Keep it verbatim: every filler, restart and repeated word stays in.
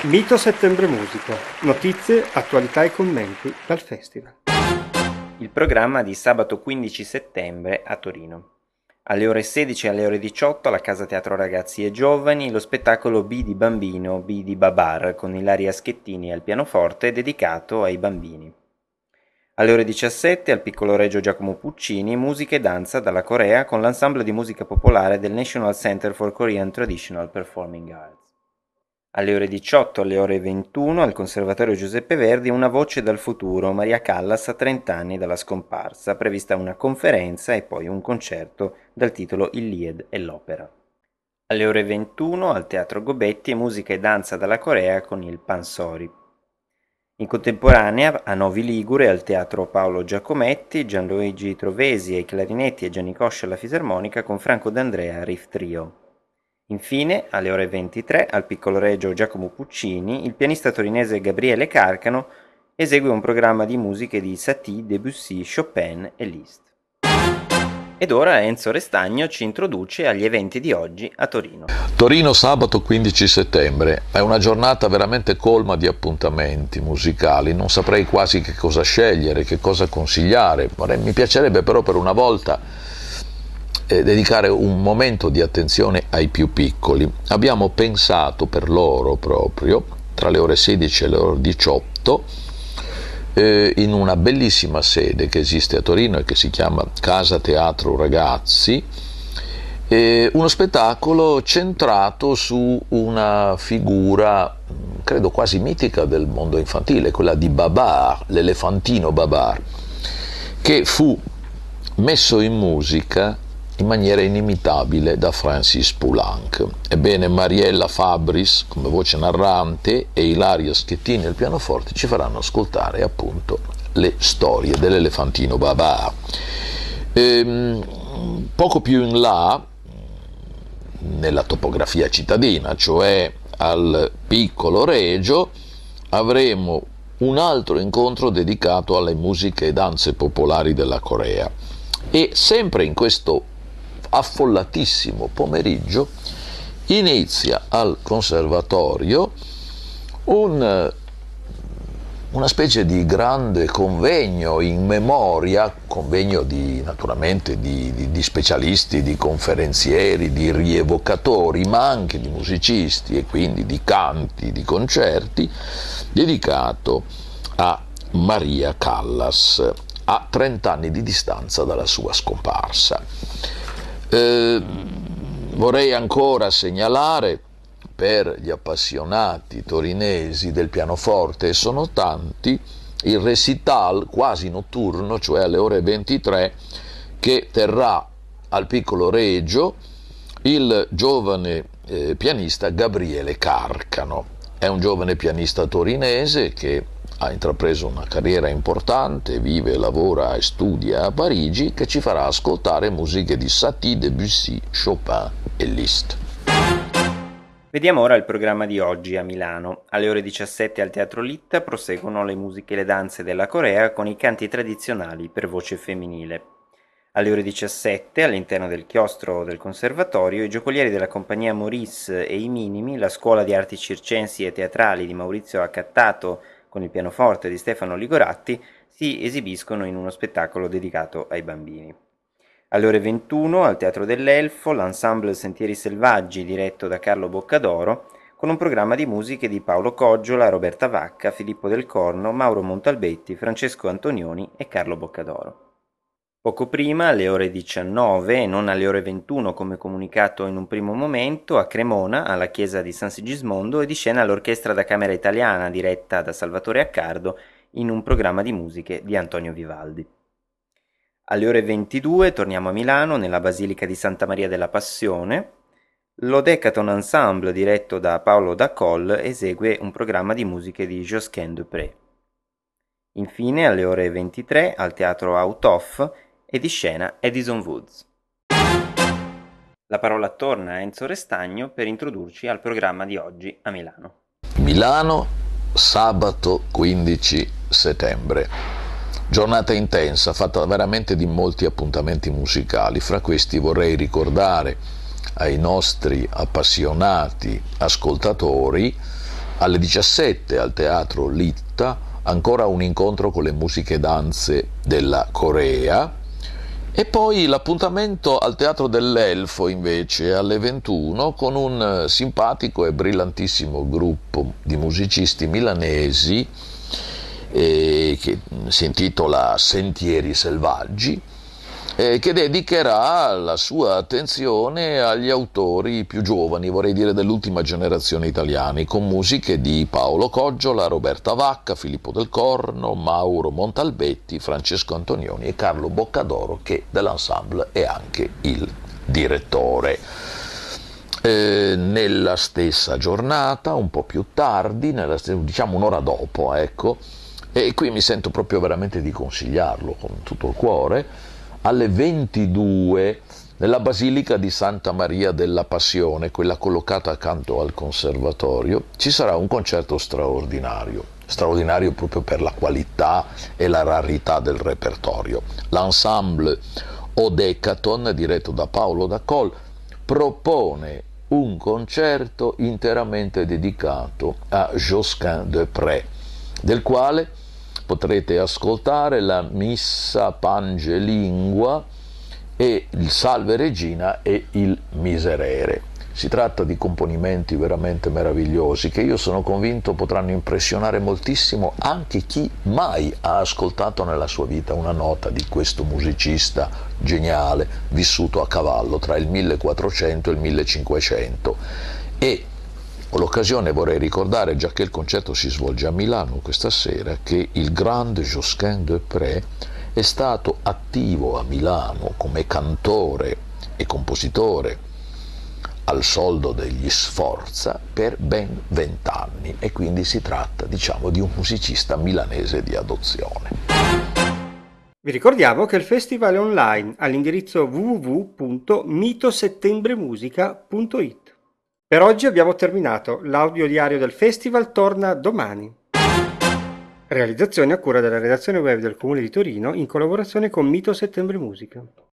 Mito Settembre Musica. Notizie, attualità e commenti dal festival. Il programma di sabato quindici settembre a Torino. Alle ore sedici e alle ore diciotto alla Casa Teatro Ragazzi e Giovani lo spettacolo B di Bambino, B di Babar con Ilaria Schettini al pianoforte dedicato ai bambini. Alle ore diciassette al Piccolo Regio Giacomo Puccini musica e danza dalla Corea con l'ensemble di musica popolare del National Center for Korean Traditional Performing Arts. Alle ore diciotto alle ore ventuno al Conservatorio Giuseppe Verdi Una voce dal futuro, Maria Callas a trenta anni dalla scomparsa, prevista una conferenza e poi un concerto dal titolo Iliad e l'opera. Alle ore ventuno al Teatro Gobetti musica e danza dalla Corea con il Pansori. In contemporanea a Novi Ligure al Teatro Paolo Giacometti, Gianluigi Trovesi ai clarinetti e Gianni Coscia alla fisarmonica con Franco D'Andrea Riff Trio. Infine, alle ore ventitré, al Piccolo Regio Giacomo Puccini, il pianista torinese Gabriele Carcano esegue un programma di musiche di Satie, Debussy, Chopin e Liszt. Ed ora Enzo Restagno ci introduce agli eventi di oggi a Torino. Torino sabato quindici settembre, è una giornata veramente colma di appuntamenti musicali, non saprei quasi che cosa scegliere, che cosa consigliare, mi piacerebbe però per una volta dedicare un momento di attenzione ai più piccoli. Abbiamo pensato per loro proprio, tra le ore sedici e le ore diciotto, eh, in una bellissima sede che esiste a Torino e che si chiama Casa Teatro Ragazzi, eh, uno spettacolo centrato su una figura, credo quasi mitica del mondo infantile, quella di Babar, l'elefantino Babar, che fu messo in musica in maniera inimitabile da Francis Poulenc. Ebbene, Mariella Fabris come voce narrante e Ilaria Schettini al pianoforte ci faranno ascoltare appunto le storie dell'elefantino Babar. Ehm, poco più in là, nella topografia cittadina, cioè al Piccolo Regio, avremo un altro incontro dedicato alle musiche e danze popolari della Corea. E sempre in questo affollatissimo pomeriggio inizia al conservatorio un, una specie di grande convegno in memoria, convegno di, naturalmente di, di, di specialisti, di conferenzieri, di rievocatori, ma anche di musicisti e quindi di canti, di concerti, dedicato a Maria Callas, a trenta anni di distanza dalla sua scomparsa. Eh, vorrei ancora segnalare per gli appassionati torinesi del pianoforte, e sono tanti, il recital quasi notturno, cioè alle ore ventitré, che terrà al Piccolo Regio il giovane eh, pianista Gabriele Carcano. È un giovane pianista torinese che ha intrapreso una carriera importante, vive, lavora e studia a Parigi, che ci farà ascoltare musiche di Satie, Debussy, Chopin e Liszt. Vediamo ora il programma di oggi a Milano. Alle ore diciassette al Teatro Litta proseguono le musiche e le danze della Corea con i canti tradizionali per voce femminile. Alle ore diciassette, all'interno del chiostro del Conservatorio, i giocolieri della compagnia Maurice e i Minimi, la scuola di arti circensi e teatrali di Maurizio Accattato con il pianoforte di Stefano Ligoratti, si esibiscono in uno spettacolo dedicato ai bambini. Alle ore ventuno, al Teatro dell'Elfo, l'ensemble Sentieri Selvaggi, diretto da Carlo Boccadoro, con un programma di musiche di Paolo Coggiola, Roberta Vacca, Filippo Del Corno, Mauro Montalbetti, Francesco Antonioni e Carlo Boccadoro. Poco prima, alle ore diciannove, e non alle ore ventuno come comunicato in un primo momento, a Cremona, alla chiesa di San Sigismondo, è di scena l'Orchestra da Camera Italiana, diretta da Salvatore Accardo, in un programma di musiche di Antonio Vivaldi. Alle ore ventidue torniamo a Milano, nella Basilica di Santa Maria della Passione. L'Odecaton Ensemble, diretto da Paolo Dacol, esegue un programma di musiche di Josquin Dupré. Infine, alle ore ventitré, al Teatro Out Of, è di scena Edison Woods. La parola torna a Enzo Restagno per introdurci al programma di oggi a Milano. Milano, sabato quindici settembre. Giornata intensa, fatta veramente di molti appuntamenti musicali. Fra questi vorrei ricordare ai nostri appassionati ascoltatori Alle diciassette al Teatro Litta ancora un incontro con le musiche e danze della Corea, e poi l'appuntamento al Teatro dell'Elfo invece alle ventuno con un simpatico e brillantissimo gruppo di musicisti milanesi eh, che si intitola Sentieri Selvaggi, eh, che dedicherà la sua attenzione agli autori più giovani, vorrei dire dell'ultima generazione italiani, con musiche di Paolo Coggiola, Roberta Vacca, Filippo Del Corno, Mauro Montalbetti, Francesco Antonioni e Carlo Boccadoro, che dell'ensemble è anche il direttore. Eh, nella stessa giornata, un po' più tardi, nella st- diciamo un'ora dopo, ecco, e qui mi sento proprio veramente di consigliarlo con tutto il cuore, alle ventidue nella Basilica di Santa Maria della Passione, quella collocata accanto al Conservatorio, ci sarà un concerto straordinario, straordinario proprio per la qualità e la rarità del repertorio. L'ensemble Odecaton, diretto da Paolo Dacol, propone un concerto interamente dedicato a Josquin des Prez, del quale potrete ascoltare la Missa Pangelingua e il Salve Regina e il Miserere. Si tratta di componimenti veramente meravigliosi che io sono convinto potranno impressionare moltissimo anche chi mai ha ascoltato nella sua vita una nota di questo musicista geniale vissuto a cavallo tra il millequattrocento e il millecinquecento. E con l'occasione vorrei ricordare, già che il concerto si svolge a Milano questa sera, che il grande Josquin des Prez è stato attivo a Milano come cantore e compositore al soldo degli Sforza per ben vent'anni, e quindi si tratta, diciamo, di un musicista milanese di adozione. Vi ricordiamo che il festival è online all'indirizzo w w w punto mitosettembremusica punto it. Per oggi abbiamo terminato, l'audio diario del festival torna domani. Realizzazione a cura della redazione web del Comune di Torino in collaborazione con Mito Settembre Musica.